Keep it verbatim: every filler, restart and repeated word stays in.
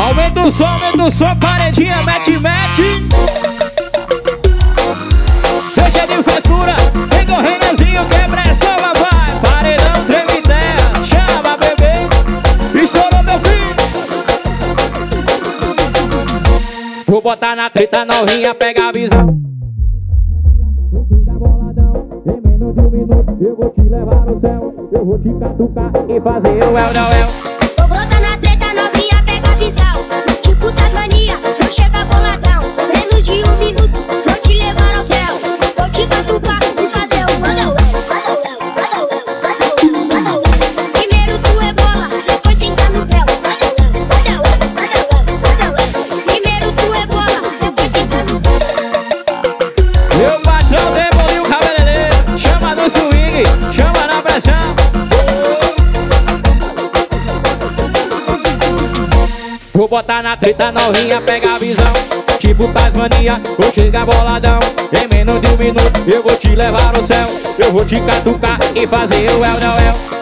Aumenta o som, aumenta o som, paredinha, mete, mete. Deixa de frescura, vem com o Renanzinho, quebra essa, vai. Paredão, treme terra, chama, bebê. Estourou, meu filho. Vou botar na treta novinha, pega a visão. Chega boladão, em menos de um minuto eu vou te levar no céu. Eu vou te catucar e fazer o El não El. Vou botar na treta novinha, pega a visão. Tipo Tasmania, não chega boladão. Menos de um minuto, vou te levar ao céu. Vou te catucar e fazer o El. Primeiro tu é bola, depois senta no véu. Primeiro tu é bola, depois senta no véu. Meu patrão demoliu o cabeleireiro, chama no swing, chama na pressão. Vou botar na treta novinha, pega a visão. Tipo Tasmania, vou chegar boladão. Em menos de um minuto eu vou te levar ao céu. Eu vou te catucar e fazer o El não El.